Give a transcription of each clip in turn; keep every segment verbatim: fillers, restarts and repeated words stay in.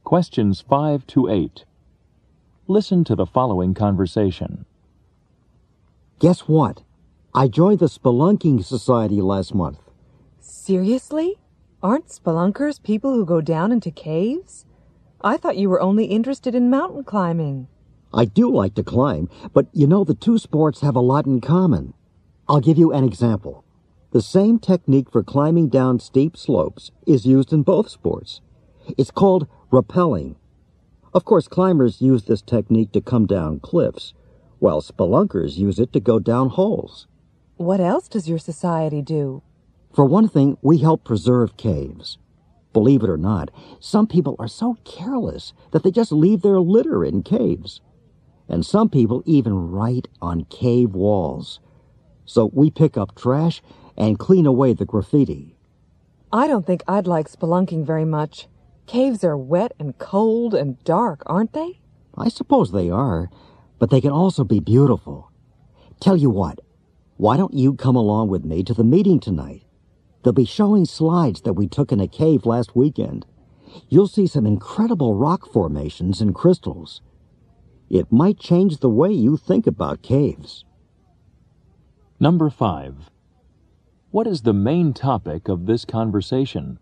Questions five to eight. Listen to the following conversation. Guess what? I joined the Spelunking Society last month. Seriously? Aren't spelunkers people who go down into caves? I thought you were only interested in mountain climbing. I do like to climb, but you know the two sports have a lot in common. I'll give you an example. The same technique for climbing down steep slopes is used in both sports. It's called rappelling. Of course, climbers use this technique to come down cliffs, while spelunkers use it to go down holes. What else does your society do? For one thing, we help preserve caves. Believe it or not, some people are so careless that they just leave their litter in caves. And some people even write on cave walls. So we pick up trash and clean away the graffiti. I don't think I'd like spelunking very much. Caves are wet and cold and dark, aren't they? I suppose they are, but they can also be beautiful. Tell you what, why don't you come along with me to the meeting tonight? They'll be showing slides that we took in a cave last weekend. You'll see some incredible rock formations and crystals. It might change the way you think about caves. Number five. What is the main topic of this conversation?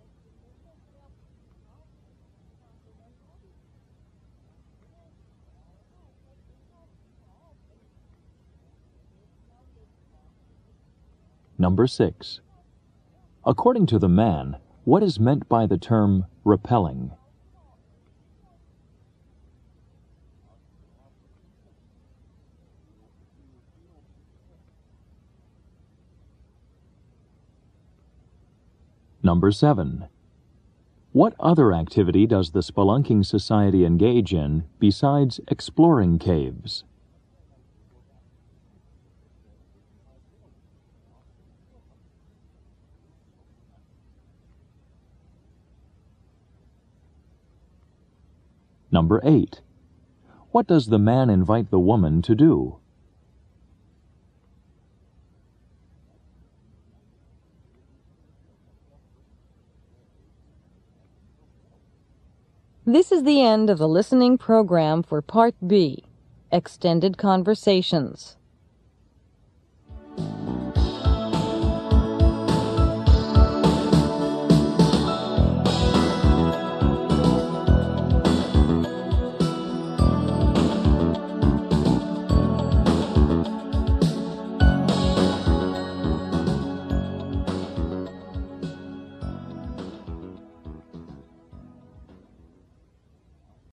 Number six. According to the man, what is meant by the term rappelling? Number seven. What other activity does the Spelunking Society engage in besides exploring caves? Number eight. What does the man invite the woman to do? This is the end of the listening program for Part B, Extended Conversations.